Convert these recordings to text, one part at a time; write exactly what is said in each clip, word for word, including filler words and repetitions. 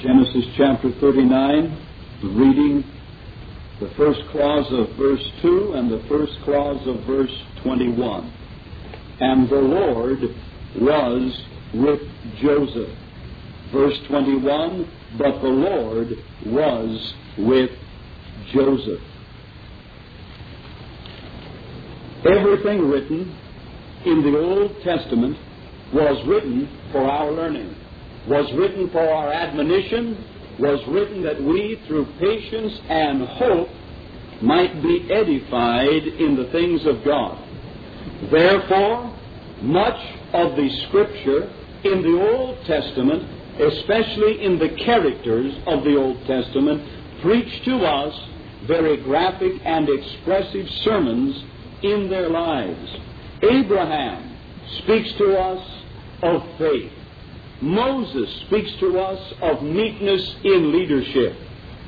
Genesis chapter thirty-nine, reading the first clause of verse two and the first clause of verse twenty-one. And the Lord was with Joseph. Verse twenty-one, but the Lord was with Joseph. Everything written in the Old Testament was written for our learning, was written for our admonition, was written that we, through patience and hope, might be edified in the things of God. Therefore, much of the Scripture in the Old Testament, especially in the characters of the Old Testament, preach to us very graphic and expressive sermons in their lives. Abraham speaks to us of faith. Moses speaks to us of meekness in leadership.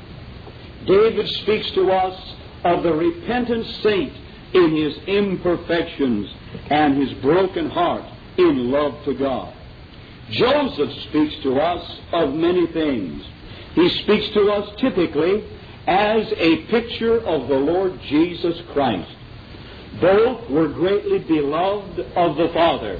David speaks to us of the repentant saint in his imperfections and his broken heart in love to God. Joseph speaks to us of many things. He speaks to us typically as a picture of the Lord Jesus Christ. Both were greatly beloved of the Father.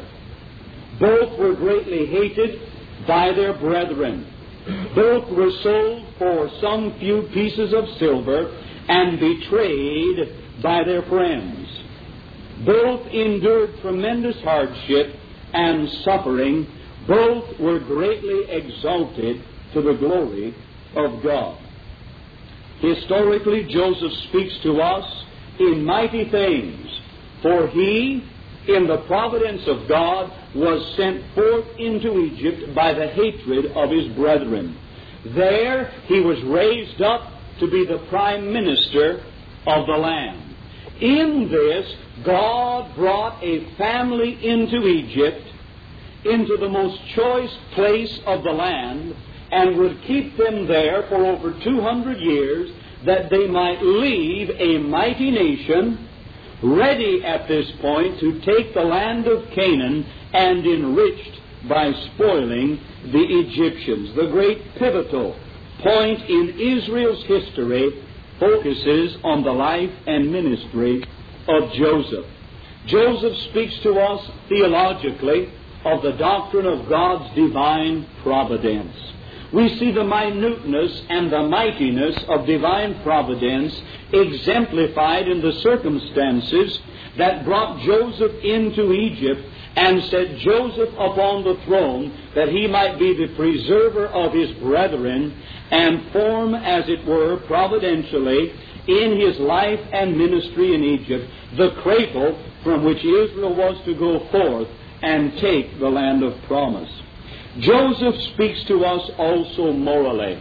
Both were greatly hated by their brethren. Both were sold for some few pieces of silver and betrayed by their friends. Both endured tremendous hardship and suffering. Both were greatly exalted to the glory of God. Historically, Joseph speaks to us in mighty things, for he, in the providence of God, was sent forth into Egypt by the hatred of his brethren. There he was raised up to be the prime minister of the land. In this, God brought a family into Egypt, into the most choice place of the land, and would keep them there for over two hundred years, that they might leave a mighty nation, ready at this point to take the land of Canaan and enriched by spoiling the Egyptians. The great pivotal point in Israel's history focuses on the life and ministry of Joseph. Joseph speaks to us theologically of the doctrine of God's divine providence. We see the minuteness and the mightiness of divine providence exemplified in the circumstances that brought Joseph into Egypt and set Joseph upon the throne, that he might be the preserver of his brethren and form, as it were, providentially in his life and ministry in Egypt, the cradle from which Israel was to go forth and take the land of promise. Joseph speaks to us also morally.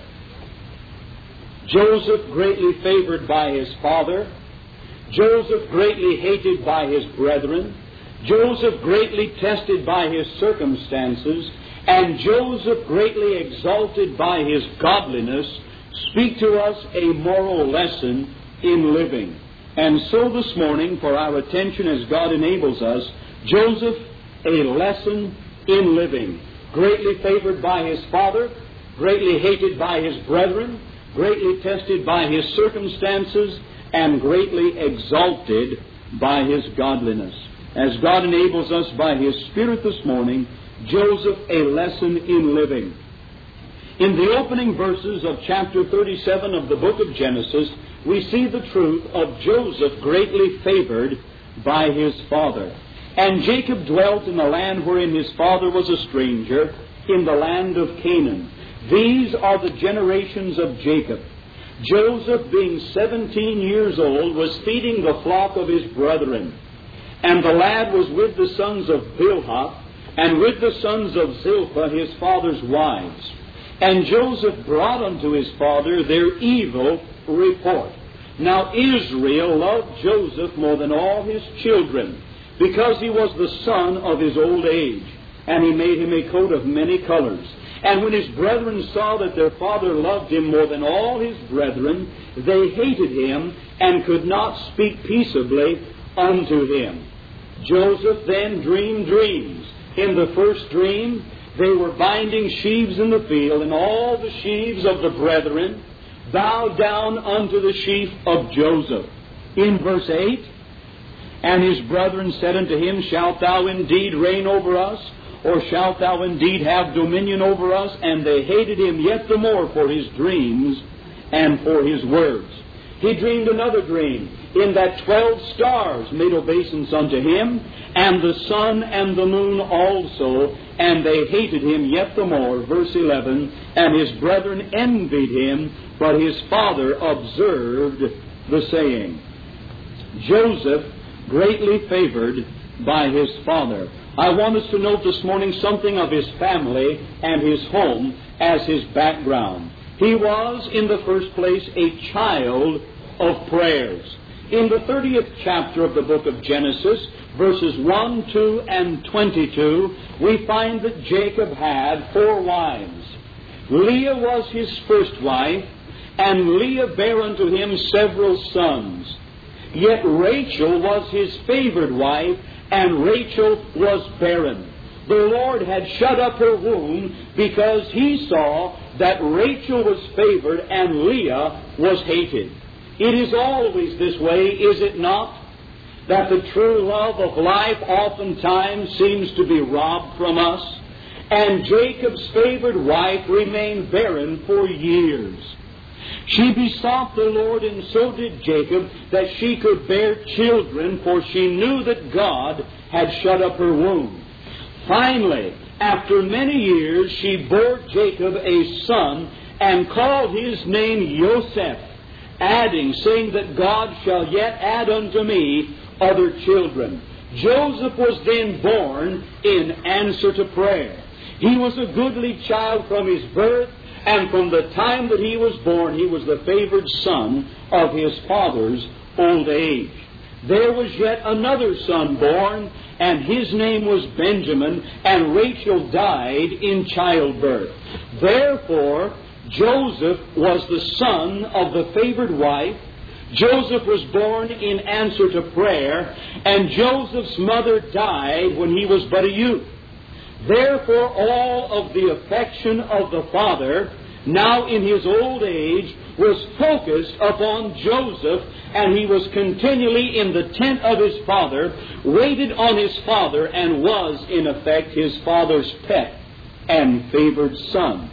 Joseph greatly favored by his father. Joseph greatly hated by his brethren. Joseph greatly tested by his circumstances. And Joseph greatly exalted by his godliness speak to us a moral lesson in living. And so this morning, for our attention as God enables us, Joseph, a lesson in living. Greatly favored by his father, greatly hated by his brethren, greatly tested by his circumstances, and greatly exalted by his godliness. As God enables us by his Spirit this morning, Joseph, a lesson in living. In the opening verses of chapter thirty-seven of the book of Genesis, we see the truth of Joseph greatly favored by his father. And Jacob dwelt in the land wherein his father was a stranger, in the land of Canaan. These are the generations of Jacob. Joseph, being seventeen years old, was feeding the flock of his brethren. And the lad was with the sons of Bilhah, and with the sons of Zilpah, his father's wives. And Joseph brought unto his father their evil report. Now Israel loved Joseph more than all his children, because he was the son of his old age, and he made him a coat of many colors. And when his brethren saw that their father loved him more than all his brethren, they hated him and could not speak peaceably unto him. Joseph then dreamed dreams. In the first dream, they were binding sheaves in the field, and all the sheaves of the brethren bowed down unto the sheaf of Joseph. In verse eight, and his brethren said unto him, Shalt thou indeed reign over us? Or shalt thou indeed have dominion over us? And they hated him yet the more for his dreams and for his words. He dreamed another dream, in that twelve stars made obeisance unto him, and the sun and the moon also, and they hated him yet the more. Verse eleven, and his brethren envied him, but his father observed the saying. Joseph greatly favored by his father. I want us to note this morning something of his family and his home as his background. He was, in the first place, a child of prayers. In the thirtieth chapter of the book of Genesis, verses one, two, and twenty-two, we find that Jacob had four wives. Leah was his first wife, and Leah bare unto him several sons. Yet Rachel was his favored wife, and Rachel was barren. The Lord had shut up her womb because he saw that Rachel was favored and Leah was hated. It is always this way, is it not? That the true love of life oftentimes seems to be robbed from us. And Jacob's favored wife remained barren for years. She besought the Lord, and so did Jacob, that she could bear children, for she knew that God had shut up her womb. Finally, after many years, she bore Jacob a son, and called his name Joseph, adding, saying that God shall yet add unto me other children. Joseph was then born in answer to prayer. He was a goodly child from his birth, and from the time that he was born, he was the favored son of his father's old age. There was yet another son born, and his name was Benjamin, and Rachel died in childbirth. Therefore, Joseph was the son of the favored wife. Joseph was born in answer to prayer, and Joseph's mother died when he was but a youth. Therefore, all of the affection of the father, now in his old age, was focused upon Joseph, and he was continually in the tent of his father, waited on his father, and was, in effect, his father's pet and favored son.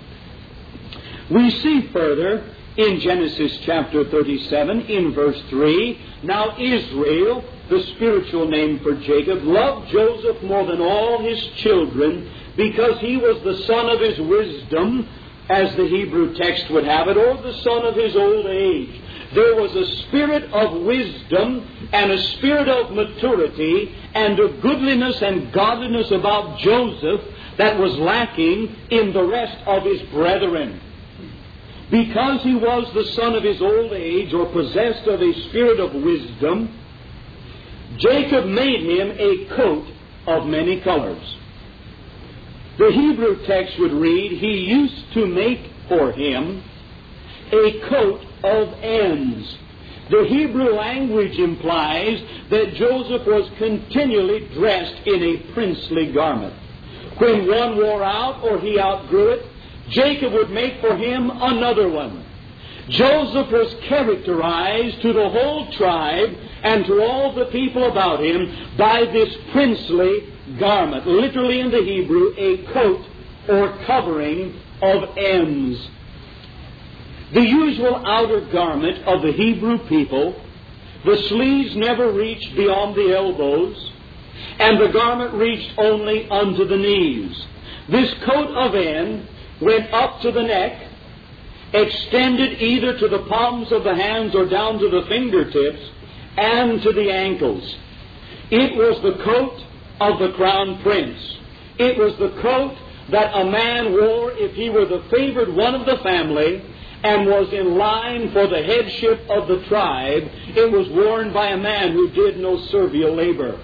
We see further in Genesis chapter thirty-seven, in verse three, now Israel, the spiritual name for Jacob, loved Joseph more than all his children, because he was the son of his wisdom, as the Hebrew text would have it, or the son of his old age. There was a spirit of wisdom and a spirit of maturity and a goodliness and godliness about Joseph that was lacking in the rest of his brethren. Because he was the son of his old age, or possessed of a spirit of wisdom, Jacob made him a coat of many colors. The Hebrew text would read, he used to make for him a coat of ends. The Hebrew language implies that Joseph was continually dressed in a princely garment. When one wore out or he outgrew it, Jacob would make for him another one. Joseph was characterized to the whole tribe and to all the people about him by this princely garment. Literally in the Hebrew, a coat or covering of ends. The usual outer garment of the Hebrew people, the sleeves never reached beyond the elbows, and the garment reached only unto the knees. This coat of end went up to the neck, extended either to the palms of the hands or down to the fingertips, and to the ankles. It was the coat of the crown prince. It was the coat that a man wore if he were the favored one of the family and was in line for the headship of the tribe. It was worn by a man who did no servile labor.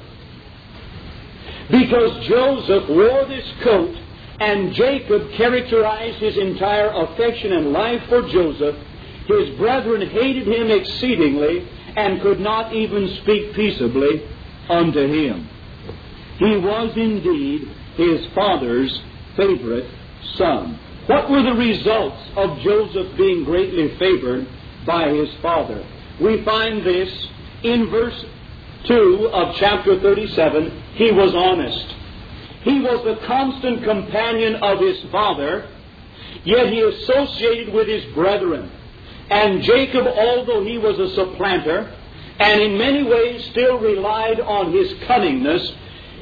Because Joseph wore this coat, and Jacob characterized his entire affection and life for Joseph, his brethren hated him exceedingly and could not even speak peaceably unto him. He was indeed his father's favorite son. What were the results of Joseph being greatly favored by his father? We find this in verse two of chapter thirty-seven. He was honest. He was the constant companion of his father, yet he associated with his brethren. And Jacob, although he was a supplanter, and in many ways still relied on his cunningness,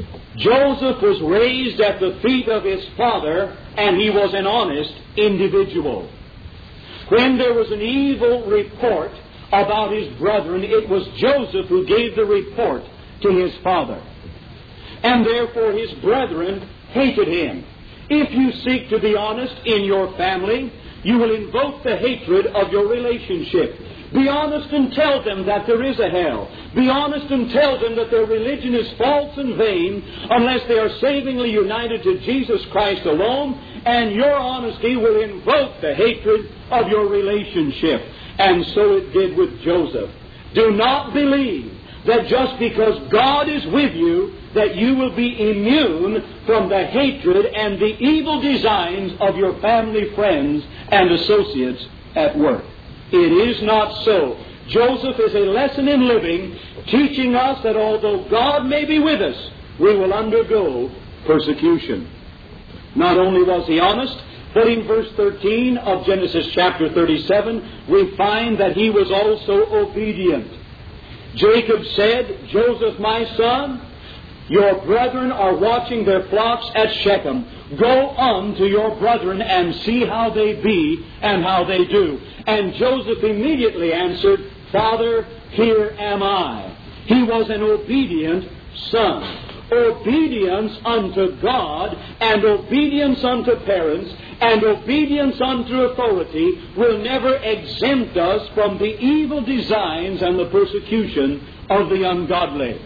Joseph was raised at the feet of his father, and he was an honest individual. When there was an evil report about his brethren, it was Joseph who gave the report to his father. And therefore his brethren hated him. If you seek to be honest in your family, you will invoke the hatred of your relationship. Be honest and tell them that there is a hell. Be honest and tell them that their religion is false and vain unless they are savingly united to Jesus Christ alone, and your honesty will invoke the hatred of your relationship. And so it did with Joseph. Do not believe that just because God is with you, that you will be immune from the hatred and the evil designs of your family friends and associates at work. It is not so. Joseph is a lesson in living, teaching us that although God may be with us, we will undergo persecution. Not only was he honest, but in verse thirteen of Genesis chapter thirty-seven, we find that he was also obedient. Jacob said, Joseph, my son, your brethren are watching their flocks at Shechem. Go unto your brethren and see how they be and how they do. And Joseph immediately answered, Father, here am I. He was an obedient son. Obedience unto God and obedience unto parents and obedience unto authority will never exempt us from the evil designs and the persecution of the ungodly.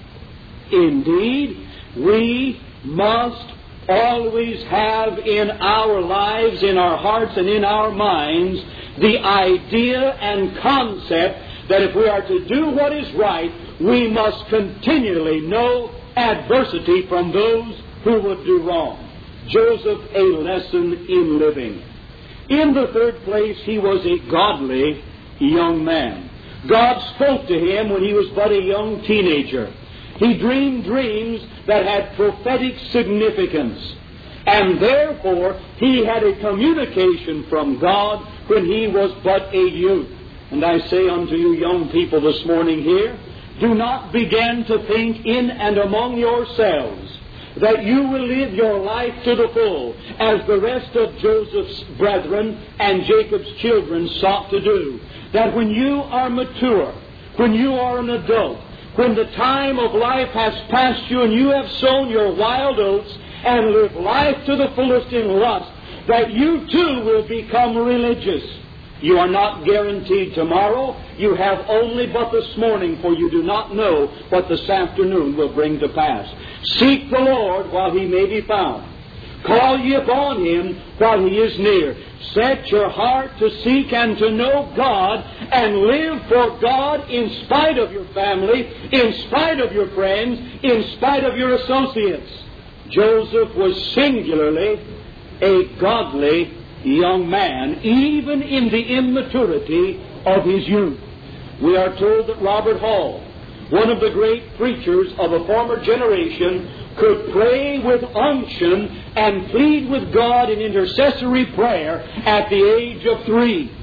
Indeed, we must always have in our lives, in our hearts and in our minds, the idea and concept that if we are to do what is right, we must continually know adversity from those who would do wrong. Joseph, a lesson in living. In the third place, he was a godly young man. God spoke to him when he was but a young teenager. He dreamed dreams that had prophetic significance. And therefore, he had a communication from God when he was but a youth. And I say unto you young people this morning here, do not begin to think in and among yourselves that you will live your life to the full, as the rest of Joseph's brethren and Jacob's children sought to do. That when you are mature, when you are an adult, when the time of life has passed you and you have sown your wild oats and lived life to the fullest in lust, that you too will become religious. You are not guaranteed tomorrow. You have only but this morning, for you do not know what this afternoon will bring to pass. Seek the Lord while He may be found. Call ye upon Him while He is near. Set your heart to seek and to know God and live for God in spite of your family, in spite of your friends, in spite of your associates. Joseph was singularly a godly young man, even in the immaturity of his youth. We are told that Robert Hall, one of the great preachers of a former generation, could pray with unction and plead with God in intercessory prayer at the age of three.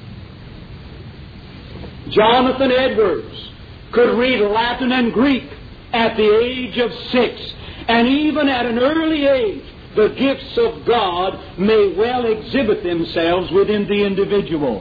Jonathan Edwards could read Latin and Greek at the age of six. And even at an early age, the gifts of God may well exhibit themselves within the individual.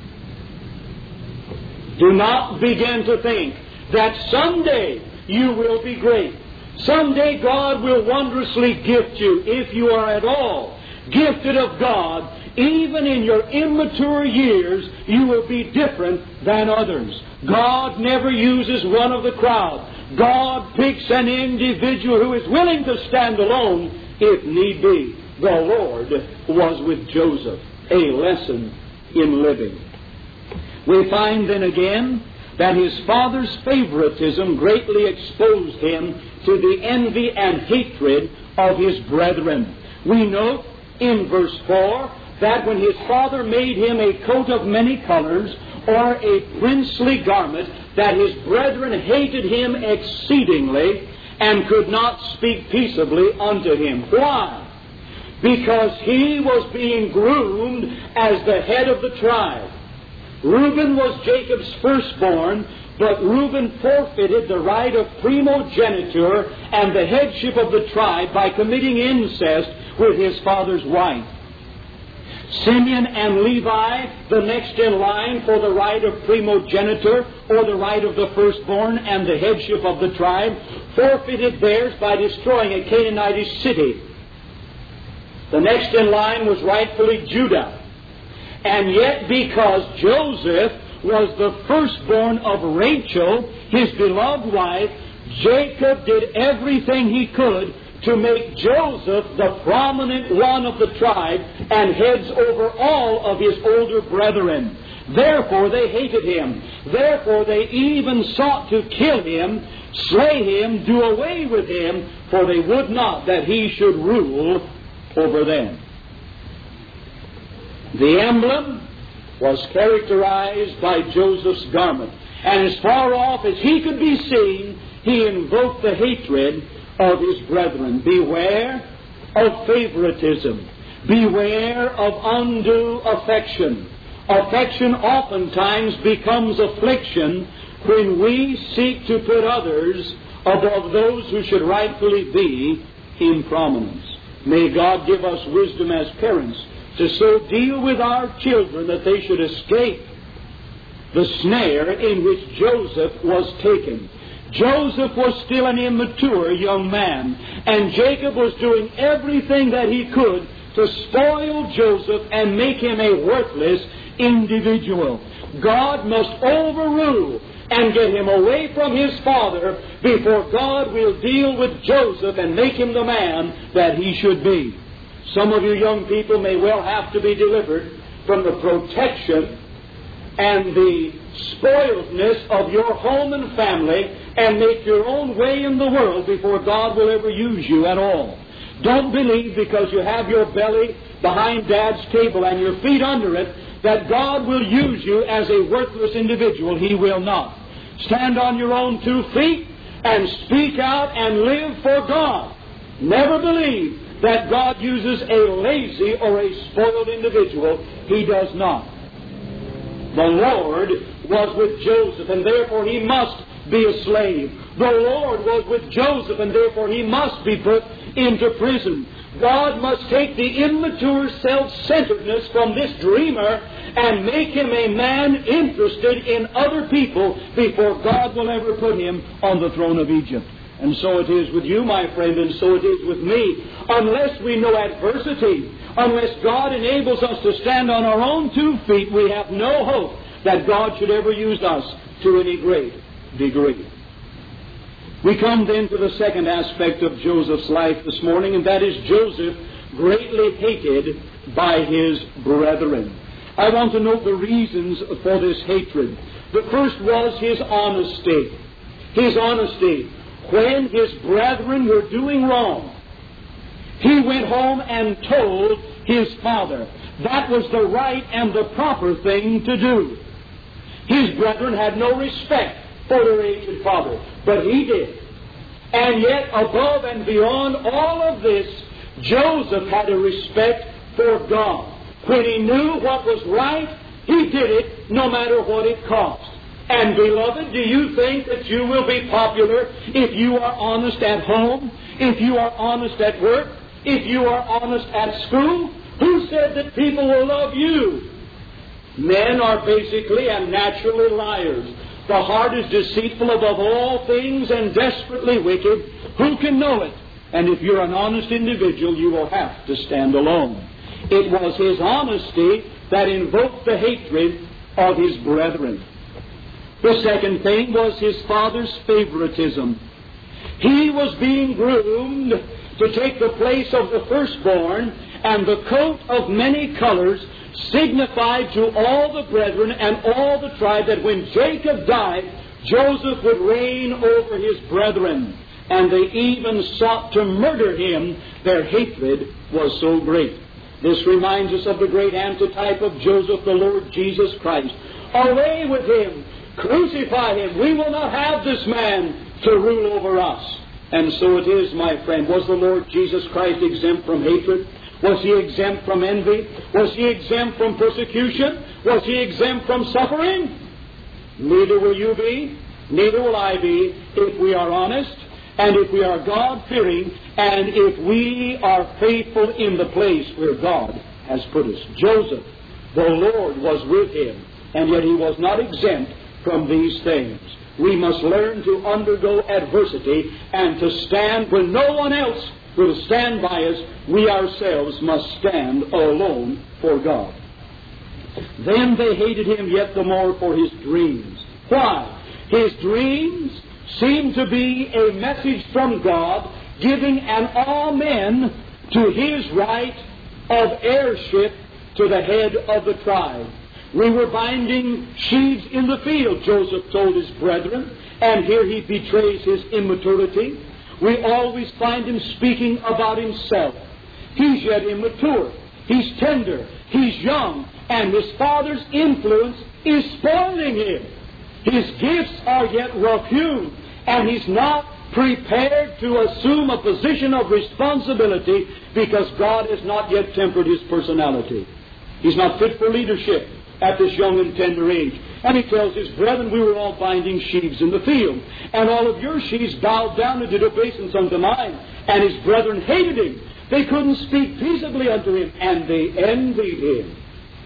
Do not begin to think that someday you will be great. Someday God will wondrously gift you, if you are at all gifted of God. Even in your immature years, you will be different than others. God never uses one of the crowd. God picks an individual who is willing to stand alone if need be. The Lord was with Joseph, a lesson in living. We find then again that his father's favoritism greatly exposed him to the envy and hatred of his brethren. We note in verse four that when his father made him a coat of many colors, or a princely garment, that his brethren hated him exceedingly, and could not speak peaceably unto him. Why? Because he was being groomed as the head of the tribe. Reuben was Jacob's firstborn, but Reuben forfeited the right of primogeniture and the headship of the tribe by committing incest with his father's wife. Simeon and Levi, the next in line for the right of primogeniture, or the right of the firstborn and the headship of the tribe, forfeited theirs by destroying a Canaanitish city. The next in line was rightfully Judah. And yet, because Joseph was the firstborn of Rachel, his beloved wife, Jacob did everything he could to make Joseph the prominent one of the tribe and heads over all of his older brethren. Therefore they hated him. Therefore they even sought to kill him, slay him, do away with him, for they would not that he should rule over them. The emblem was characterized by Joseph's garment, and as far off as he could be seen, he invoked the hatred of his brethren. Beware of favoritism. Beware of undue affection. Affection oftentimes becomes affliction when we seek to put others above those who should rightfully be in prominence. May God give us wisdom as parents to so deal with our children that they should escape the snare in which Joseph was taken. Joseph was still an immature young man, and Jacob was doing everything that he could to spoil Joseph and make him a worthless individual. God must overrule and get him away from his father before God will deal with Joseph and make him the man that he should be. Some of you young people may well have to be delivered from the protection and the spoiledness of your home and family and make your own way in the world before God will ever use you at all. Don't believe because you have your belly behind Dad's table and your feet under it that God will use you as a worthless individual. He will not. Stand on your own two feet and speak out and live for God. Never believe that God uses a lazy or a spoiled individual. He does not. The Lord was with Joseph, and therefore he must be a slave. The Lord was with Joseph, and therefore he must be put into prison. God must take the immature self-centeredness from this dreamer and make him a man interested in other people before God will ever put him on the throne of Egypt. And so it is with you, my friend, and so it is with me. Unless we know adversity, unless God enables us to stand on our own two feet, we have no hope that God should ever use us to any great degree. We come then to the second aspect of Joseph's life this morning, and that is Joseph greatly hated by his brethren. I want to note the reasons for this hatred. The first was his honesty. His honesty. When his brethren were doing wrong, he went home and told his father. That was the right and the proper thing to do. His brethren had no respect for their aged father, but he did. And yet, above and beyond all of this, Joseph had a respect for God. When he knew what was right, he did it no matter what it cost. And beloved, do you think that you will be popular if you are honest at home, if you are honest at work, if you are honest at school? Who said that people will love you? Men are basically and naturally liars. The heart is deceitful above all things and desperately wicked. Who can know it? And if you're an honest individual, you will have to stand alone. It was his honesty that invoked the hatred of his brethren. The second thing was his father's favoritism. He was being groomed to take the place of the firstborn, and the coat of many colors signified to all the brethren and all the tribe that when Jacob died, Joseph would reign over his brethren. and they even sought to murder him. Their hatred was so great. This reminds us of the great antitype of Joseph, the Lord Jesus Christ. Away with him! Crucify him! We will not have this man to rule over us. And so it is, my friend. Was the Lord Jesus Christ exempt from hatred? Was he exempt from envy? Was he exempt from persecution? Was he exempt from suffering? Neither will you be, neither will I be, if we are honest, and if we are God-fearing, and if we are faithful in the place where God has put us. Joseph, the Lord was with him, and yet he was not exempt from these things. We must learn to undergo adversity and to stand when no one else will stand by us. We ourselves must stand alone for God. Then they hated him yet the more for his dreams. Why? His dreams seemed to be a message from God giving an amen to his right of heirship to the head of the tribe. We were binding sheaves in the field, Joseph told his brethren, and here he betrays his immaturity. We always find him speaking about himself. He's yet immature. He's tender. He's young. And his father's influence is spoiling him. His gifts are yet rough-hewn, and he's not prepared to assume a position of responsibility because God has not yet tempered his personality. He's not fit for leadership at this young and tender age. And he tells his brethren, we were all binding sheaves in the field, and all of your sheaves bowed down and did obeisance unto mine. And his brethren hated him. They couldn't speak peaceably unto him, and they envied him.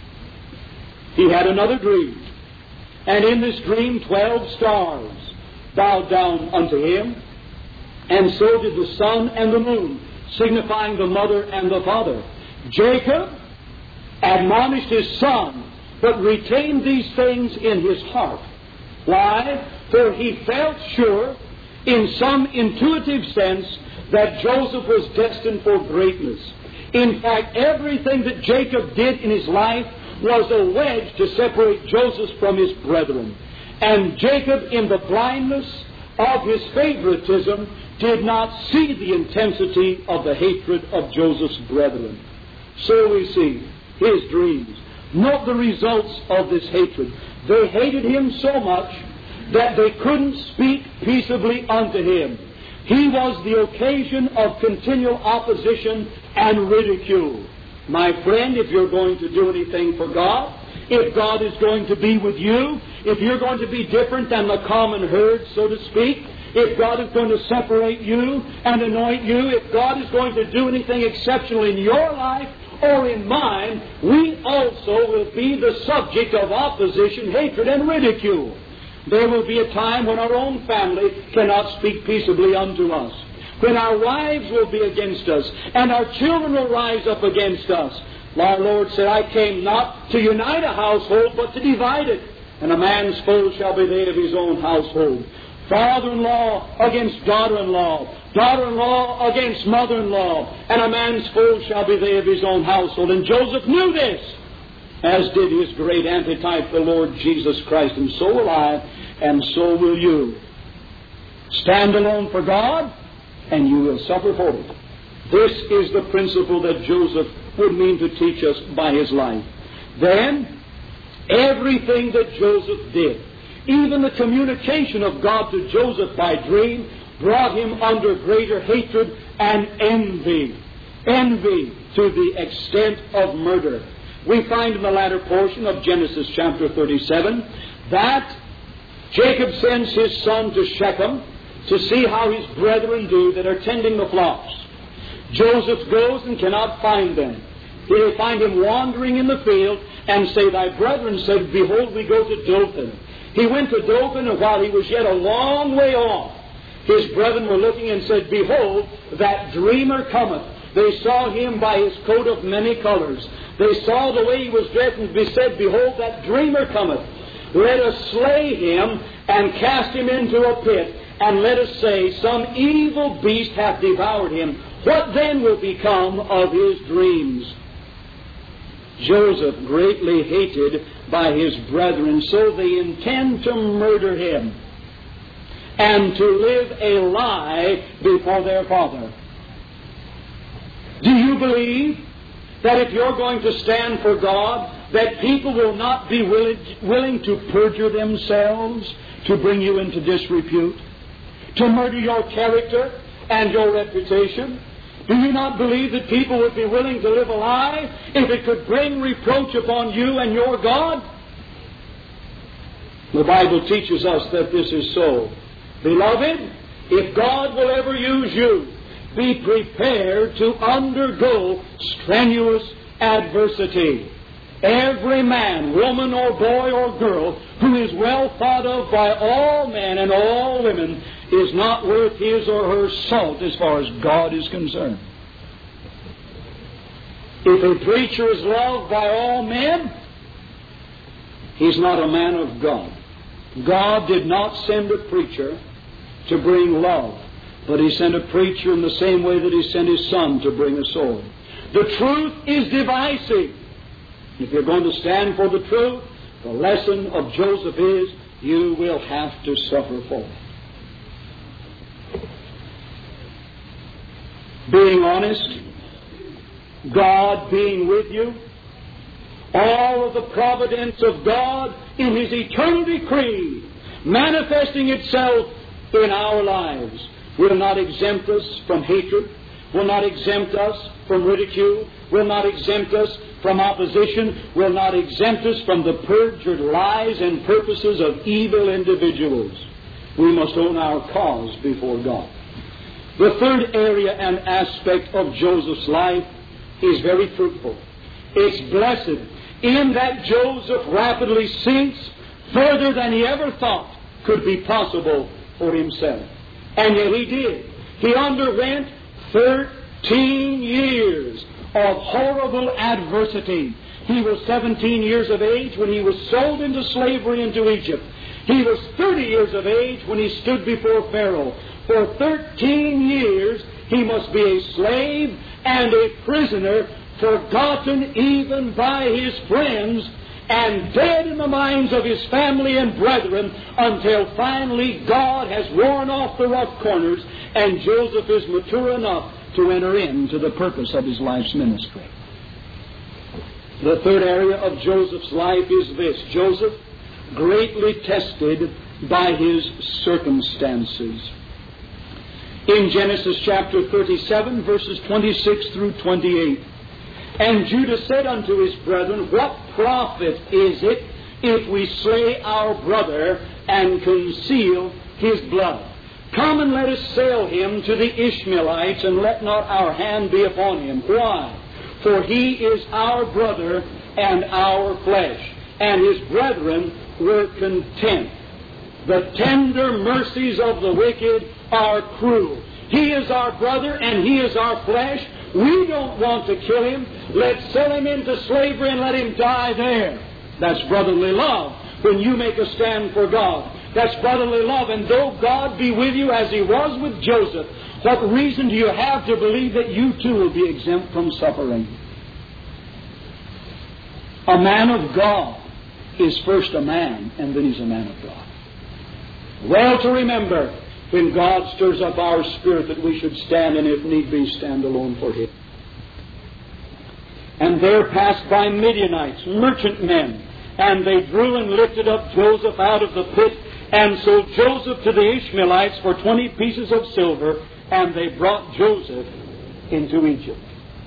He had another dream, and in this dream twelve stars bowed down unto him, and so did the sun and the moon, signifying the mother and the father. Jacob admonished his son, but retained these things in his heart. Why? For he felt sure, in some intuitive sense, that Joseph was destined for greatness. In fact, everything that Jacob did in his life was a wedge to separate Joseph from his brethren. And Jacob, in the blindness of his favoritism, did not see the intensity of the hatred of Joseph's brethren. So we see his dreams. Note the results of this hatred. They hated him so much that they couldn't speak peaceably unto him. He was the occasion of continual opposition and ridicule. My friend, if you're going to do anything for God, if God is going to be with you, if you're going to be different than the common herd, so to speak, if God is going to separate you and anoint you, if God is going to do anything exceptional in your life or in mine, we also will be the subject of opposition, hatred, and ridicule. There will be a time when our own family cannot speak peaceably unto us, when our wives will be against us, and our children will rise up against us. Our Lord said, I came not to unite a household, but to divide it. And a man's foes shall be they of his own household. Father-in-law against daughter-in-law, daughter-in-law against mother-in-law, and a man's foes shall be they of his own household. And Joseph knew this, as did his great antitype, the Lord Jesus Christ. And so will I, and so will you. Stand alone for God, and you will suffer for it. This is the principle that Joseph would mean to teach us by his life. Then, everything that Joseph did, even the communication of God to Joseph by dream, brought him under greater hatred and envy. Envy to the extent of murder. We find in the latter portion of Genesis chapter thirty-seven that Jacob sends his son to Shechem to see how his brethren do that are tending the flocks. Joseph goes and cannot find them. He'll find him wandering in the field and say, Thy brethren said, Behold, we go to Dothan. He went to Dothan, and while he was yet a long way off, his brethren were looking and said, Behold, that dreamer cometh. They saw him by his coat of many colors. They saw the way he was dressed, and they said, Behold, that dreamer cometh. Let us slay him and cast him into a pit, and let us say, Some evil beast hath devoured him. What then will become of his dreams? Joseph, greatly hated by his brethren, so they intend to murder him. and to live a lie before their Father. Do you believe that if you're going to stand for God, that people will not be willing, willing to perjure themselves to bring you into disrepute, to murder your character and your reputation? Do you not believe that people would be willing to live a lie if it could bring reproach upon you and your God? The Bible teaches us that this is so. Beloved, if God will ever use you, be prepared to undergo strenuous adversity. Every man, woman, or boy, or girl who is well thought of by all men and all women is not worth his or her salt as far as God is concerned. If a preacher is loved by all men, he's not a man of God. God did not send a preacher to bring love, but He sent a preacher in the same way that He sent His Son to bring a soul. The truth is divisive. If you're going to stand for the truth, the lesson of Joseph is you will have to suffer for it. Being honest, God being with you, all of the providence of God in His eternal decree manifesting itself in our lives will not exempt us from hatred, will not exempt us from ridicule, will not exempt us from opposition, will not exempt us from the perjured lies and purposes of evil individuals. We must own our cause before God. The third area and aspect of Joseph's life is very fruitful. It's blessed in that Joseph rapidly sinks further than he ever thought could be possible for himself. And yet he did. He underwent thirteen years of horrible adversity. He was seventeen years of age when he was sold into slavery into Egypt. He was thirty years of age when he stood before Pharaoh. For thirteen years he must be a slave and a prisoner, forgotten even by his friends, and dead in the minds of his family and brethren, until finally God has worn off the rough corners and Joseph is mature enough to enter into the purpose of his life's ministry. The third area of Joseph's life is this: Joseph, greatly tested by his circumstances. In Genesis chapter thirty-seven, verses twenty-six through twenty-eight, "And Judah said unto his brethren, What profit is it if we slay our brother and conceal his blood? Come and let us sell him to the Ishmaelites, and let not our hand be upon him. Why? For he is our brother and our flesh. And his brethren were content. The tender mercies of the wicked are cruel. He is our brother and he is our flesh. We don't want to kill him. Let's sell him into slavery and let him die there." That's brotherly love when you make a stand for God. That's brotherly love. And though God be with you as He was with Joseph, what reason do you have to believe that you too will be exempt from suffering? A man of God is first a man, and then he's a man of God. Well to remember, when God stirs up our spirit, that we should stand, and if need be, stand alone for Him. "And there passed by Midianites, merchantmen, and they drew and lifted up Joseph out of the pit, and sold Joseph to the Ishmaelites for twenty pieces of silver, and they brought Joseph into Egypt."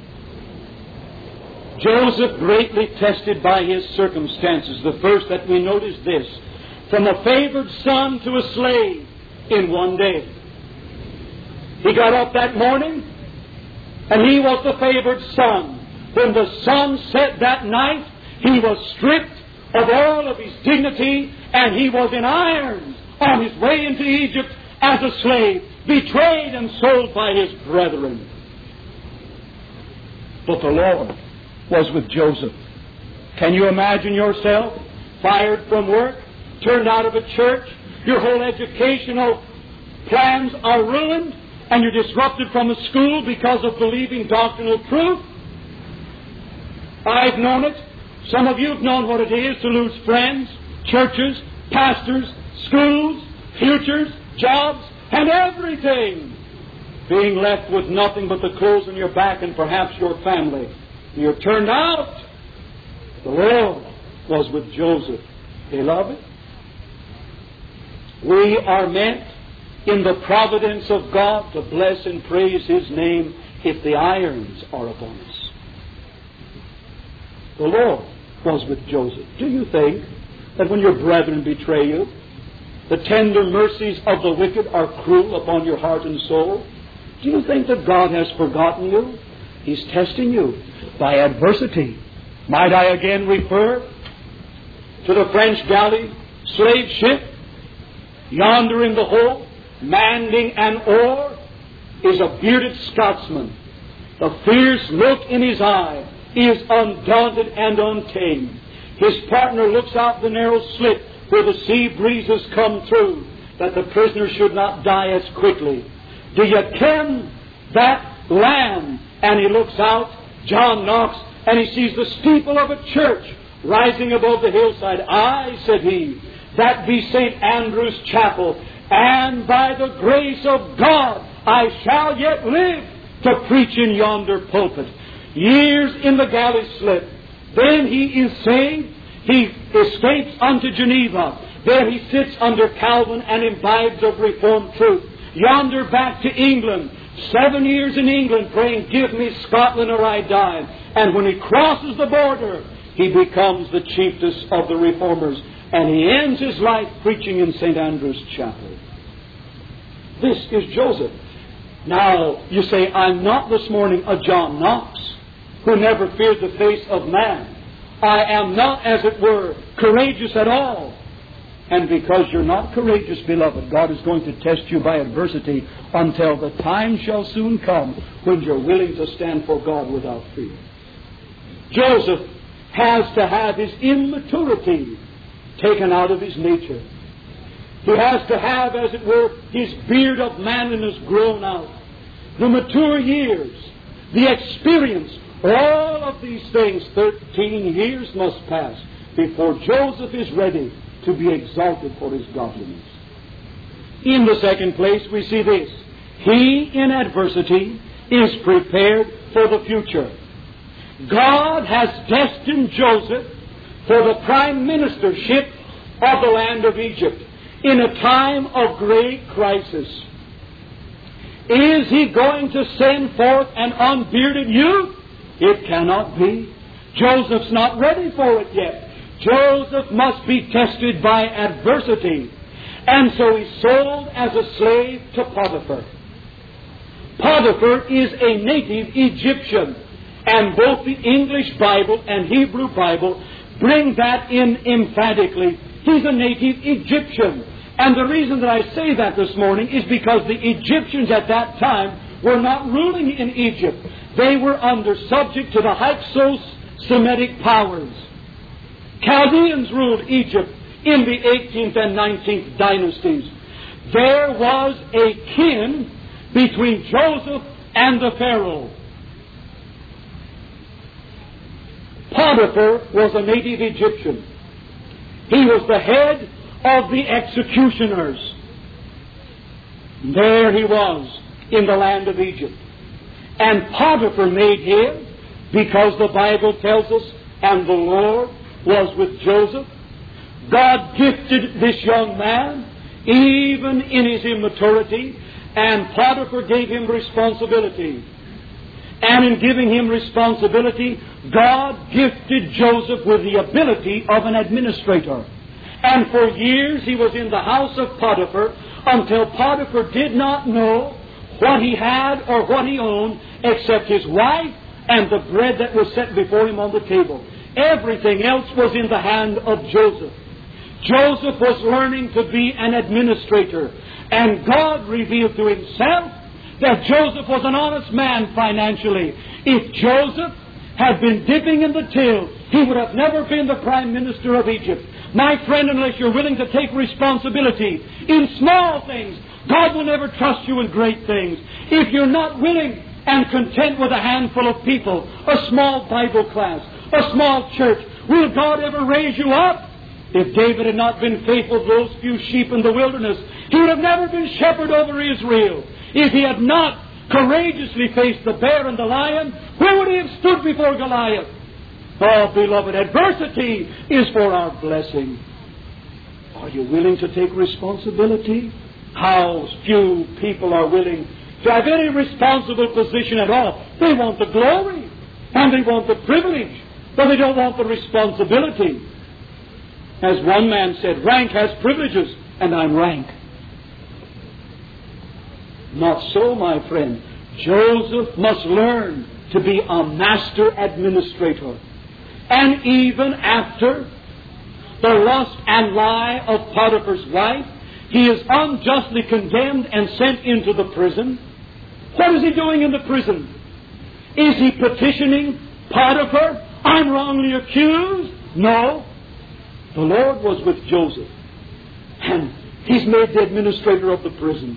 Joseph, greatly tested by his circumstances. The first that we note is this: from a favored son to a slave in one day. He got up that morning, and he was the favored son. When the sun set that night, he was stripped of all of his dignity, and he was in irons on his way into Egypt as a slave, betrayed and sold by his brethren. But the Lord was with Joseph. Can you imagine yourself fired from work, turned out of a church, your whole educational plans are ruined, and you're disrupted from the school because of believing doctrinal truth? I've known it. Some of you have known what it is to lose friends, churches, pastors, schools, futures, jobs, and everything, being left with nothing but the clothes on your back and perhaps your family. You're turned out. The Lord was with Joseph. Beloved, we are meant in the providence of God to bless and praise His name if the irons are upon us. The Lord was with Joseph. Do you think that when your brethren betray you, the tender mercies of the wicked are cruel upon your heart and soul? Do you think that God has forgotten you? He's testing you by adversity. Might I again refer to the French galley slave ship? Yonder in the hold, manding an oar, is a bearded Scotsman. The fierce look in his eye is undaunted and untamed. His partner looks out the narrow slit where the sea breezes come through, that the prisoner should not die as quickly. Do you ken that land? And he looks out, John Knox, and he sees the steeple of a church rising above the hillside. Aye, said he, that be Saint Andrew's Chapel, and by the grace of God I shall yet live to preach in yonder pulpit. Years in the galley slip. Then he is saved. He escapes unto Geneva. There he sits under Calvin and imbibes of Reformed truth. Yonder back to England. Seven years in England praying, give me Scotland or I die. And when he crosses the border, he becomes the chiefest of the Reformers. And he ends his life preaching in Saint Andrew's Chapel. This is Joseph. Now, you say, I'm not this morning a John Knox who never feared the face of man. I am not, as it were, courageous at all. And because you're not courageous, beloved, God is going to test you by adversity until the time shall soon come when you're willing to stand for God without fear. Joseph has to have his immaturity taken out of his nature. He has to have, as it were, his beard of manliness grown out. The mature years, the experience, all of these things, thirteen years must pass before Joseph is ready to be exalted for his godliness. In the second place, we see this. He, in adversity, is prepared for the future. God has destined Joseph for the prime ministership of the land of Egypt in a time of great crisis. Is he going to send forth an unbearded youth? It cannot be. Joseph's not ready for it yet. Joseph must be tested by adversity. And so he's sold as a slave to Potiphar. Potiphar is a native Egyptian. And both the English Bible and Hebrew Bible bring that in emphatically. He's a native Egyptian. And the reason that I say that this morning is because the Egyptians at that time were not ruling in Egypt. They were under subject to the Hyksos-Semitic powers. Chaldeans ruled Egypt in the eighteenth and nineteenth dynasties. There was a kin between Joseph and the Pharaoh. Potiphar was a native Egyptian. He was the head of the executioners. There he was in the land of Egypt. And Potiphar made him, because the Bible tells us, and the Lord was with Joseph. God gifted this young man, even in his immaturity, and Potiphar gave him responsibility. And in giving him responsibility, God gifted Joseph with the ability of an administrator. And for years he was in the house of Potiphar until Potiphar did not know what he had or what he owned except his wife and the bread that was set before him on the table. Everything else was in the hand of Joseph. Joseph was learning to be an administrator. And God revealed to himself that Joseph was an honest man financially. If Joseph had been dipping in the till, he would have never been the prime minister of Egypt. My friend, unless you're willing to take responsibility in small things, God will never trust you in great things. If you're not willing and content with a handful of people, a small Bible class, a small church, will God ever raise you up? If David had not been faithful to those few sheep in the wilderness, he would have never been shepherd over Israel. If he had not courageously faced the bear and the lion, where would he have stood before Goliath? Oh, beloved, adversity is for our blessing. Are you willing to take responsibility? How few people are willing to have any responsible position at all. They want the glory and they want the privilege, but they don't want the responsibility. As one man said, rank has privileges, and I'm rank. Not so, my friend. Joseph must learn to be a master administrator. And even after the lust and lie of Potiphar's wife, he is unjustly condemned and sent into the prison. What is he doing in the prison? Is he petitioning Potiphar? I'm wrongly accused? No. The Lord was with Joseph, and he's made the administrator of the prison.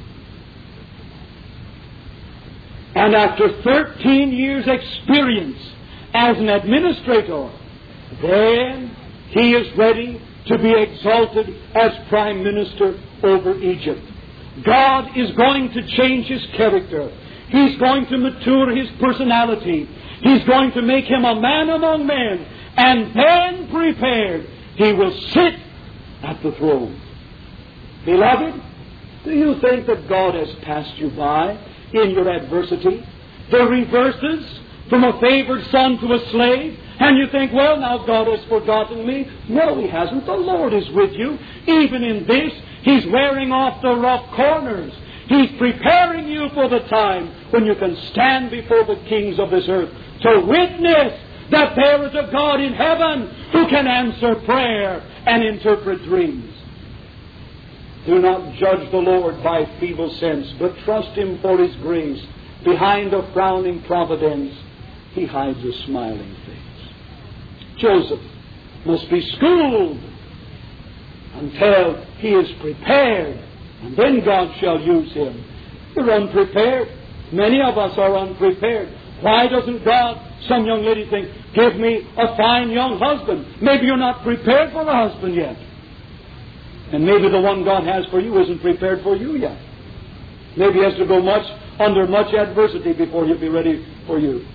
And after thirteen years' experience as an administrator, then he is ready to be exalted as prime minister over Egypt. God is going to change his character. He's going to mature his personality. He's going to make him a man among men. And then prepared, he will sit at the throne. Beloved, do you think that God has passed you by in your adversity? The reverses from a favored son to a slave, and you think, well, now God has forgotten me. No, he hasn't. The Lord is with you. Even in this, he's wearing off the rough corners. He's preparing you for the time when you can stand before the kings of this earth to witness that there is a God in heaven who can answer prayer and interpret dreams. Do not judge the Lord by feeble sense, but trust Him for His grace. Behind a frowning providence, He hides a smiling face. Joseph must be schooled until he is prepared, and then God shall use him. You're unprepared. Many of us are unprepared. Why doesn't God, some young lady, think, give me a fine young husband? Maybe you're not prepared for a husband yet. And maybe the one God has for you isn't prepared for you yet. Maybe he has to go much under much adversity before he'll be ready for you.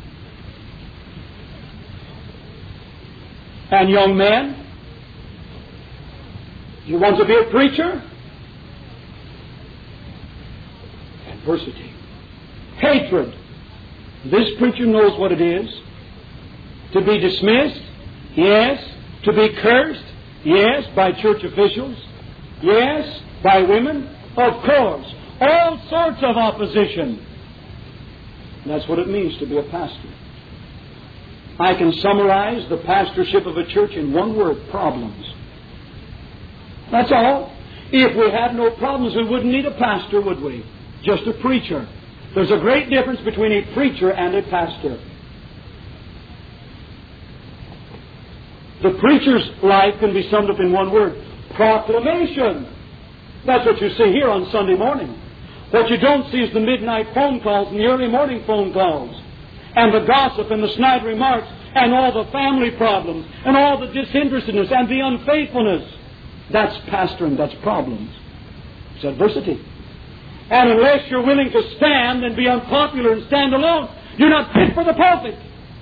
And young man, you want to be a preacher? Adversity. Hatred. This preacher knows what it is. To be dismissed? Yes. To be cursed? Yes. By church officials? Yes. By women? Of course. All sorts of opposition. That's what it means to be a pastor. I can summarize the pastorship of a church in one word: problems. That's all. If we had no problems, we wouldn't need a pastor, would we? Just a preacher. There's a great difference between a preacher and a pastor. The preacher's life can be summed up in one word: proclamation. That's what you see here on Sunday morning. What you don't see is the midnight phone calls and the early morning phone calls, and the gossip and the snide remarks and all the family problems and all the disinterestedness and the unfaithfulness. That's pastoring. That's problems. It's adversity. And unless you're willing to stand and be unpopular and stand alone, you're not fit for the pulpit.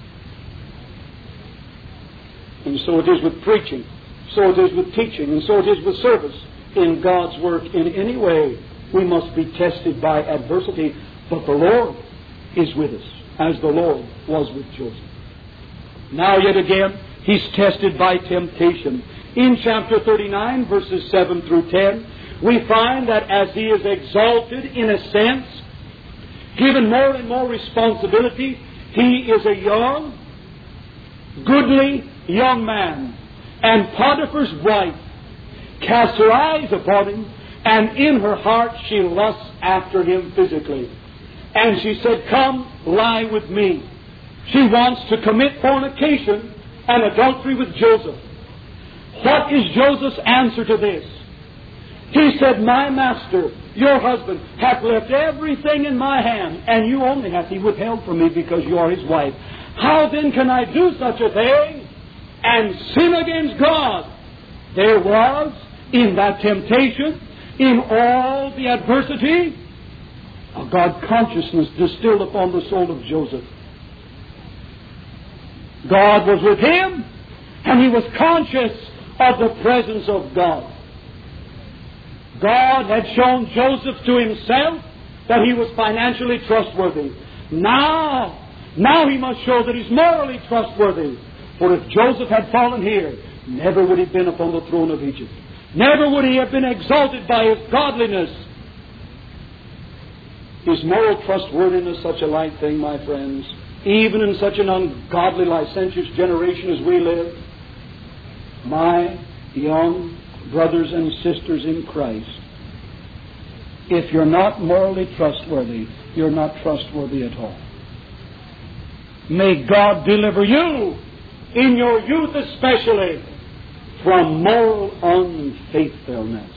And so it is with preaching. So it is with teaching. And so it is with service in God's work. In any way, we must be tested by adversity. But the Lord is with us, as the Lord was with Joseph. Now yet again, he's tested by temptation. In chapter thirty-nine, verses seven through ten, we find that as he is exalted in a sense, given more and more responsibility, he is a young, goodly young man. And Potiphar's wife casts her eyes upon him, and in her heart she lusts after him physically. And she said, "Come, lie with me." She wants to commit fornication and adultery with Joseph. What is Joseph's answer to this? He said, "My master, your husband, hath left everything in my hand, and you only hath he withheld from me because you are his wife. How then can I do such a thing and sin against God?" there was, in that temptation, in all the adversity, a God consciousness distilled upon the soul of Joseph. God was with him, and he was conscious of the presence of God. God had shown Joseph to himself that he was financially trustworthy. Now, now he must show that he's morally trustworthy. For if Joseph had fallen here, never would he have been upon the throne of Egypt. Never would he have been exalted by his godliness. Is moral trustworthiness such a light thing, my friends? Even in such an ungodly, licentious generation as we live? My young brothers and sisters in Christ, if you're not morally trustworthy, you're not trustworthy at all. May God deliver you, in your youth especially, from moral unfaithfulness.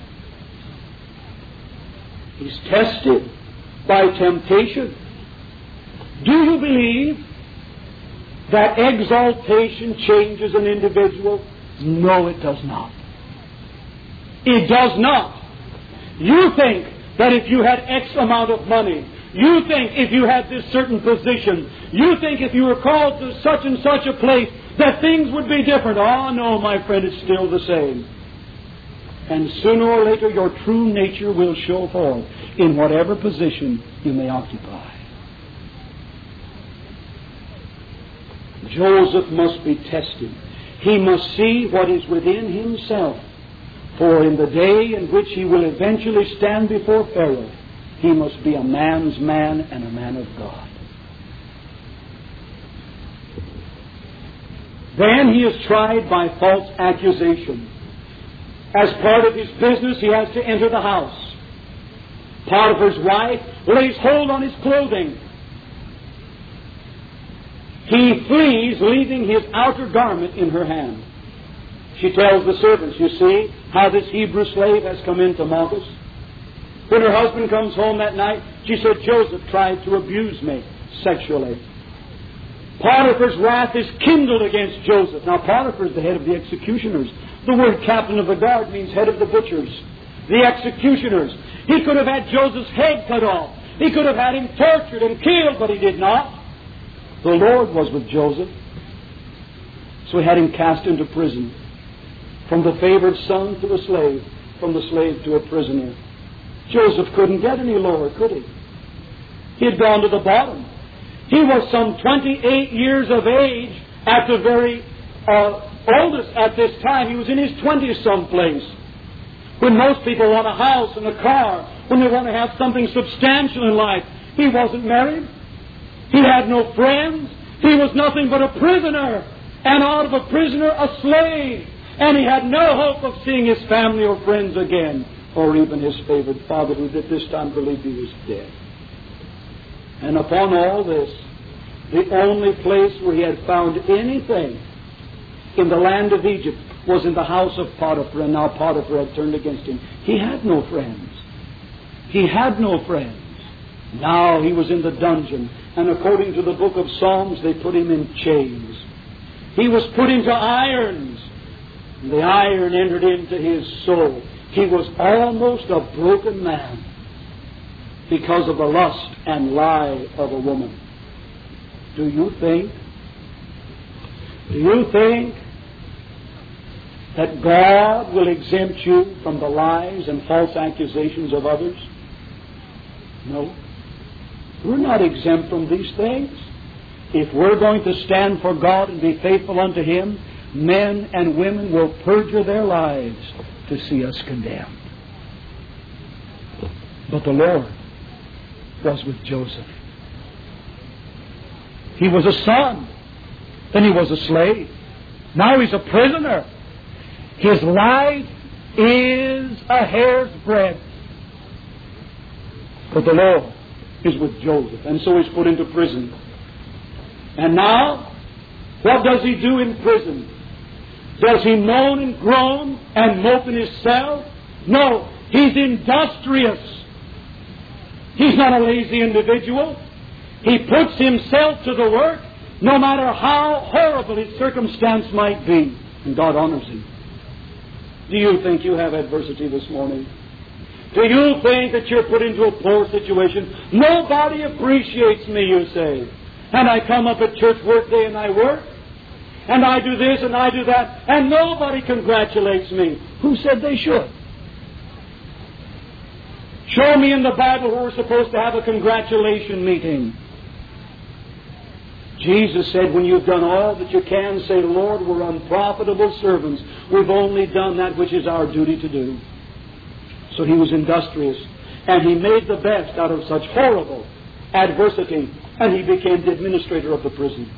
He's tested by temptation. Do you believe that exaltation changes an individual? No, it does not. It does not. You think that if you had X amount of money, you think if you had this certain position, you think if you were called to such and such a place, that things would be different. Oh, no, my friend, it's still the same. And sooner or later, your true nature will show forth in whatever position you may occupy. Joseph must be tested. He must see what is within himself. For in the day in which he will eventually stand before Pharaoh, he must be a man's man and a man of God. Then he is tried by false accusation. As part of his business, he has to enter the house. Potiphar's wife lays hold on his clothing. He flees, leaving his outer garment in her hand. She tells the servants, you see how this Hebrew slave has come in to mock us? When her husband comes home that night, she said, Joseph tried to abuse me sexually. Potiphar's wrath is kindled against Joseph. Now, Potiphar is the head of the executioners. The word captain of the guard means head of the butchers. The executioners. He could have had Joseph's head cut off. He could have had him tortured and killed, but he did not. The Lord was with Joseph. So he had him cast into prison. From the favored son to a slave. From the slave to a prisoner. Joseph couldn't get any lower, could he? He had gone to the bottom. He was some twenty-eight years of age at the very uh, oldest at this time. He was in his twenties someplace. When most people want a house and a car, when they want to have something substantial in life, he wasn't married. He had no friends. He was nothing but a prisoner. And out of a prisoner, a slave. And he had no hope of seeing his family or friends again, or even his favored father, who at this time believed he was dead. And upon all this, the only place where he had found anything in the land of Egypt was in the house of Potiphar, and now Potiphar had turned against him. He had no friends. He had no friends. Now he was in the dungeon, and according to the book of Psalms, they put him in chains. He was put into irons. The iron entered into his soul. He was almost a broken man because of the lust and lie of a woman. Do you think, do you think that God will exempt you from the lies and false accusations of others? No. We're not exempt from these things. If we're going to stand for God and be faithful unto Him, men and women will perjure their lives to see us condemned. But the Lord was with Joseph. He was a son. Then he was a slave. Now he's a prisoner. His life is a hair's breadth. But the Lord is with Joseph. And so he's put into prison. And now, what does he do in prison? Does he moan and groan and mope in his cell? No, he's industrious. He's not a lazy individual. He puts himself to the work, no matter how horrible his circumstance might be. And God honors him. Do you think you have adversity this morning? Do you think that you're put into a poor situation? Nobody appreciates me, you say. And I come up at church work day and I work. And I do this and I do that. And nobody congratulates me. Who said they should? Show me in the Bible where we're supposed to have a congratulation meeting. Jesus said, when you've done all that you can, say, Lord, we're unprofitable servants. We've only done that which is our duty to do. So he was industrious. And he made the best out of such horrible adversity. And he became the administrator of the prison.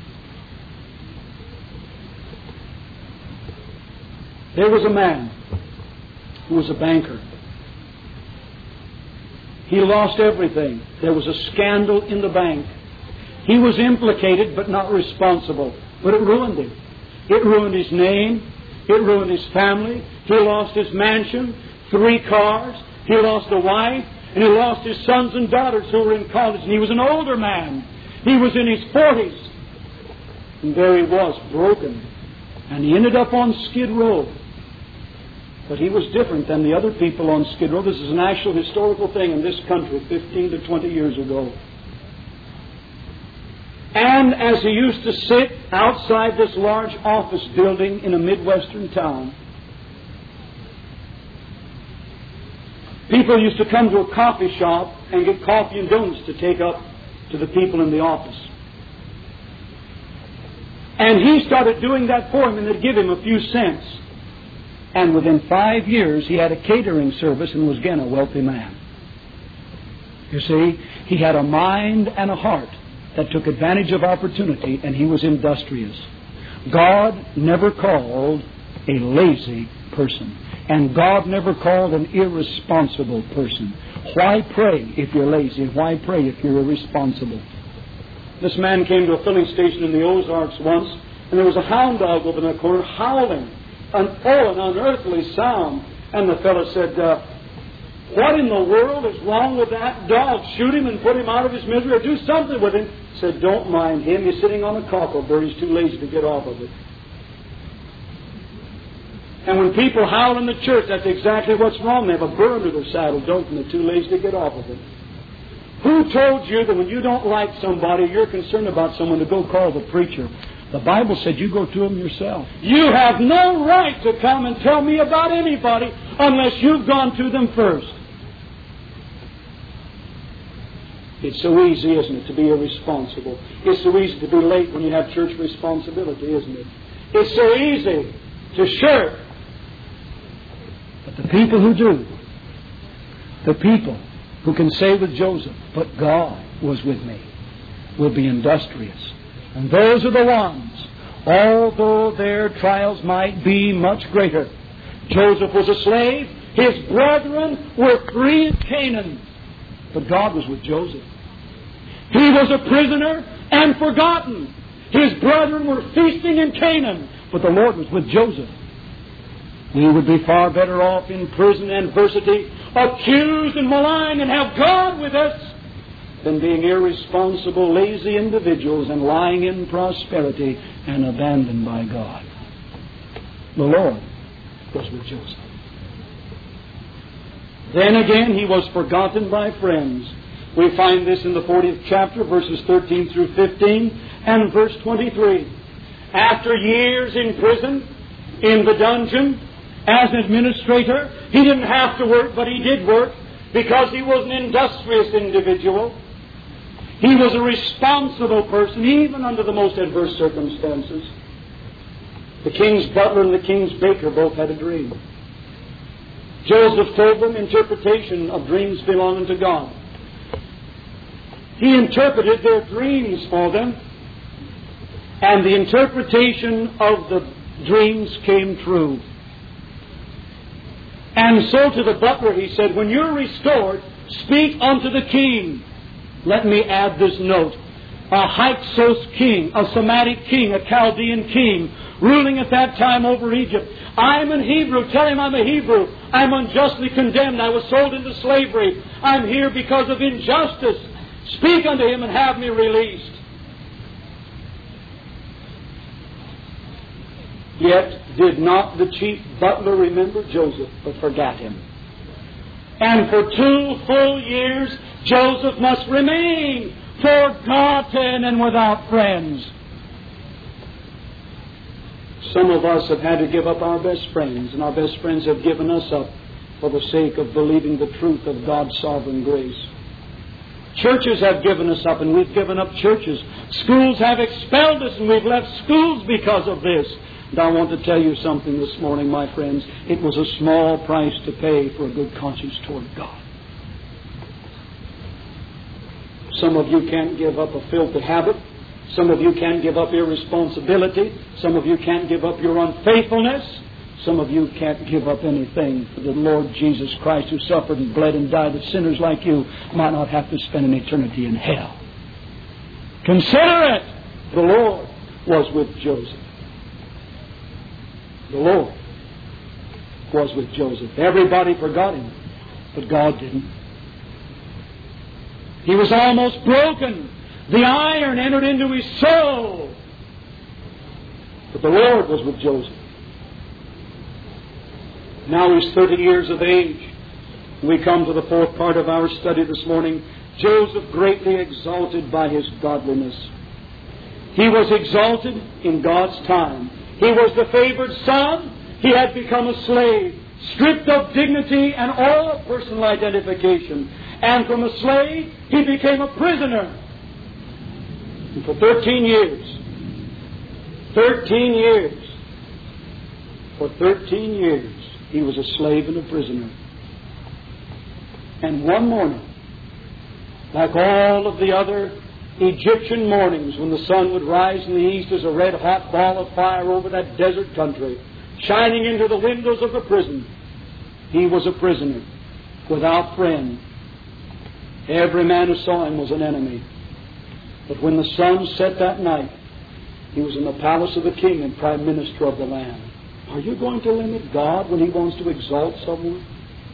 There was a man who was a banker. He lost everything. There was a scandal in the bank. He was implicated but not responsible. But it ruined him. It ruined his name. It ruined his family. He lost his mansion, three cars. He lost a wife. And he lost his sons and daughters who were in college. And he was an older man. He was in his forties. And there he was, broken. And he ended up on Skid Row. But he was different than the other people on Skid Row. This is an actual historical thing in this country fifteen to twenty years ago. And as he used to sit outside this large office building in a Midwestern town, people used to come to a coffee shop and get coffee and donuts to take up to the people in the office. And he started doing that for him, and they'd give him a few cents. And within five years, he had a catering service and was again a wealthy man. You see, he had a mind and a heart that took advantage of opportunity, and he was industrious. God never called a lazy person. And God never called an irresponsible person. Why pray if you're lazy? Why pray if you're irresponsible? This man came to a filling station in the Ozarks once, and there was a hound dog over in the corner howling. An, oh, an unearthly sound. And the fellow said, uh, what in the world is wrong with that dog? Shoot him and put him out of his misery, or do something with him. He said, don't mind him. He's sitting on a cockleburr. He's too lazy to get off of it. And when people howl in the church, that's exactly what's wrong. They have a burr under their saddle, don't they? They're too lazy to get off of it. Who told you that when you don't like somebody, you're concerned about someone, to go call the preacher? The Bible said you go to them yourself. You have no right to come and tell me about anybody unless you've gone to them first. It's so easy, isn't it, to be irresponsible. It's so easy to be late when you have church responsibility, isn't it? It's so easy to shirk. But the people who do, the people who can say with Joseph, but God was with me, will be industrious. And those are the ones, although their trials might be much greater. Joseph was a slave. His brethren were free in Canaan. But God was with Joseph. He was a prisoner and forgotten. His brethren were feasting in Canaan. But the Lord was with Joseph. We would be far better off in prison and adversity, accused and maligned, and have God with us, than being irresponsible, lazy individuals and lying in prosperity and abandoned by God. The Lord was with Joseph. Then again, he was forgotten by friends. We find this in the fortieth chapter, verses thirteen through fifteen, and verse twenty-three. After years in prison, in the dungeon, as an administrator, he didn't have to work, but he did work because he was an industrious individual. He was a responsible person, even under the most adverse circumstances. The king's butler and the king's baker both had a dream. Joseph told them interpretation of dreams belonging to God. He interpreted their dreams for them, and the interpretation of the dreams came true. And so to the butler he said, when you're restored, speak unto the king. Let me add this note. A Hyksos king, a Semitic king, a Chaldean king, ruling at that time over Egypt. I'm an Hebrew. Tell him I'm a Hebrew. I'm unjustly condemned. I was sold into slavery. I'm here because of injustice. Speak unto him and have me released. Yet did not the chief butler remember Joseph, but forgot him. And for two full years, Joseph must remain forgotten and without friends. Some of us have had to give up our best friends, and our best friends have given us up for the sake of believing the truth of God's sovereign grace. Churches have given us up, and we've given up churches. Schools have expelled us, and we've left schools because of this. And I want to tell you something this morning, my friends. It was a small price to pay for a good conscience toward God. Some of you can't give up a filthy habit. Some of you can't give up irresponsibility. Some of you can't give up your unfaithfulness. Some of you can't give up anything for the Lord Jesus Christ, who suffered and bled and died that sinners like you might not have to spend an eternity in hell. Consider it. The Lord was with Joseph. The Lord was with Joseph. Everybody forgot him, but God didn't. He was almost broken. The iron entered into his soul. But the Lord was with Joseph. Now he's thirty years of age. We come to the fourth part of our study this morning. Joseph greatly exalted by his godliness. He was exalted in God's time. He was the favored son. He had become a slave, stripped of dignity and all personal identification. And from a slave, he became a prisoner. And for thirteen years, thirteen years, for thirteen years, he was a slave and a prisoner. And one morning, like all of the other Egyptian mornings when the sun would rise in the east as a red-hot ball of fire over that desert country, shining into the windows of the prison, he was a prisoner, without friend. Every man who saw him was an enemy. But when the sun set that night, he was in the palace of the king and prime minister of the land. Are you going to limit God when He wants to exalt someone?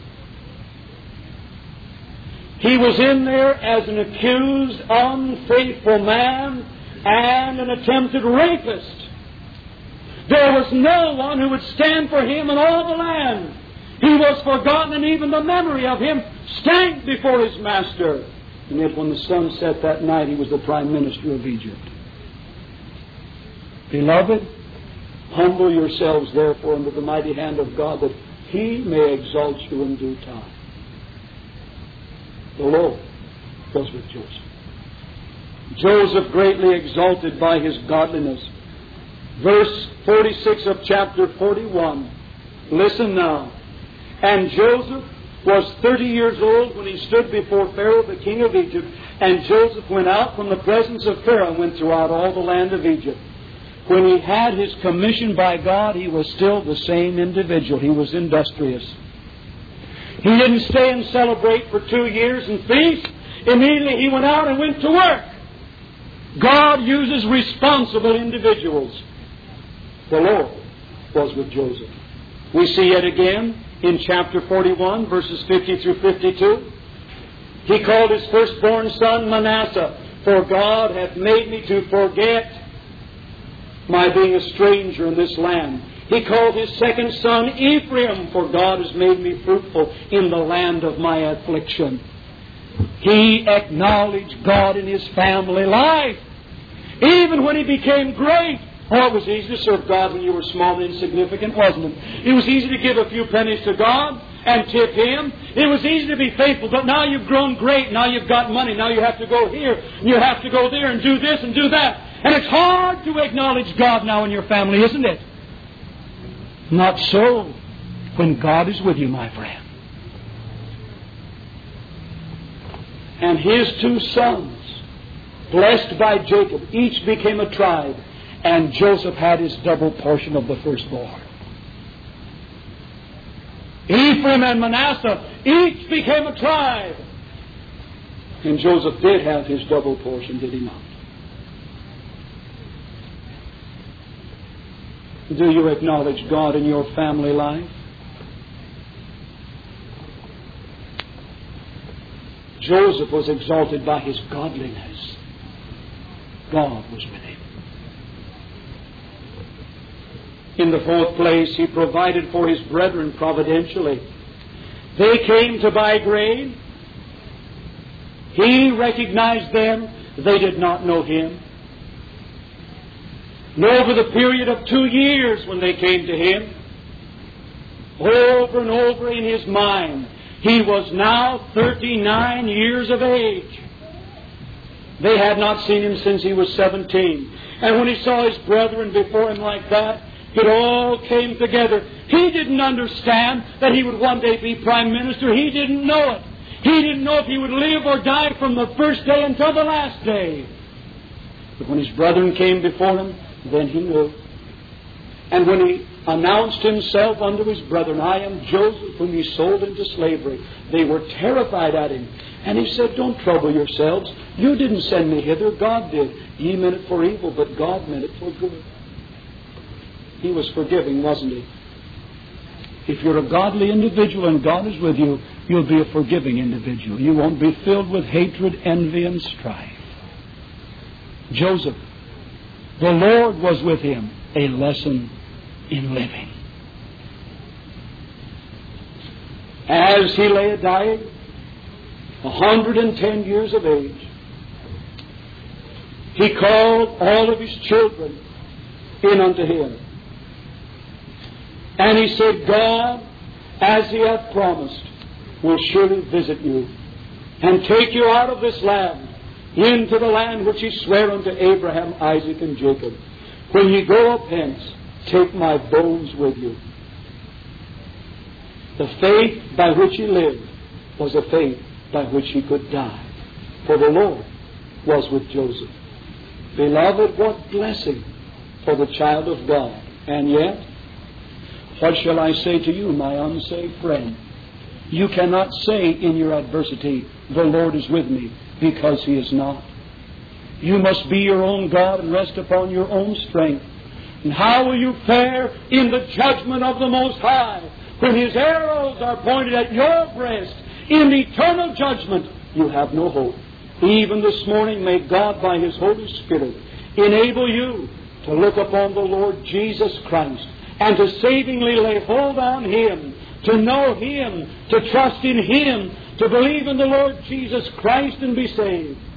He was in there as an accused, unfaithful man and an attempted rapist. There was no one who would stand for him in all the land. He was forgotten, and even the memory of him stank before his master. And yet when the sun set that night, he was the prime minister of Egypt. Beloved, humble yourselves therefore under the mighty hand of God, that He may exalt you in due time. The Lord was with Joseph. Joseph greatly exalted by his godliness. Verse forty-six of chapter forty-one. Listen now. And Joseph was thirty years old when he stood before Pharaoh, the king of Egypt. And Joseph went out from the presence of Pharaoh and went throughout all the land of Egypt. When he had his commission by God, he was still the same individual. He was industrious. He didn't stay and celebrate for two years and feast. Immediately he went out and went to work. God uses responsible individuals. The Lord was with Joseph. We see it again in chapter forty-one, verses fifty through fifty-two. He called his firstborn son Manasseh, for God hath made me to forget my being a stranger in this land. He called his second son Ephraim, for God has made me fruitful in the land of my affliction. He acknowledged God in his family life. Even when he became great. Oh, it was easy to serve God when you were small and insignificant, wasn't it? It was easy to give a few pennies to God and tip Him. It was easy to be faithful, but now you've grown great. Now you've got money. Now you have to go here, and you have to go there and do this and do that. And it's hard to acknowledge God now in your family, isn't it? Not so when God is with you, my friend. And his two sons, blessed by Jacob, each became a tribe, and Joseph had his double portion of the firstborn. Ephraim and Manasseh each became a tribe. And Joseph did have his double portion, did he not? Do you acknowledge God in your family life? Joseph was exalted by his godliness. God was with him. In the fourth place, He provided for His brethren providentially. They came to buy grain. He recognized them. They did not know Him. And over the period of two years when they came to Him, over and over in His mind, He was now thirty-nine years of age. They had not seen Him since He was seventeen. And when He saw His brethren before Him like that, it all came together. He didn't understand that He would one day be Prime Minister. He didn't know it. He didn't know if He would live or die from the first day until the last day. But when His brethren came before Him, then He knew. And when He announced Himself unto His brethren, I am Joseph, whom ye sold into slavery, they were terrified at Him. And He said, don't trouble yourselves. You didn't send me hither, God did. Ye meant it for evil, but God meant it for good. He was forgiving, wasn't He? If you're a godly individual and God is with you, you'll be a forgiving individual. You won't be filled with hatred, envy, and strife. Joseph, the Lord was with him, a lesson in living. As he lay a-dying, a hundred and ten years of age, he called all of his children in unto him. And he said, God, as He hath promised, will surely visit you and take you out of this land into the land which He sware unto Abraham, Isaac, and Jacob. When ye go up hence, take my bones with you. The faith by which he lived was a faith by which he could die. For the Lord was with Joseph. Beloved, what blessing for the child of God. And yet, what shall I say to you, my unsaved friend? You cannot say in your adversity, the Lord is with me, because He is not. You must be your own God and rest upon your own strength. And how will you fare in the judgment of the Most High when His arrows are pointed at your breast in eternal judgment? You have no hope. Even this morning, may God by His Holy Spirit enable you to look upon the Lord Jesus Christ and to savingly lay hold on Him, to know Him, to trust in Him, to believe in the Lord Jesus Christ and be saved.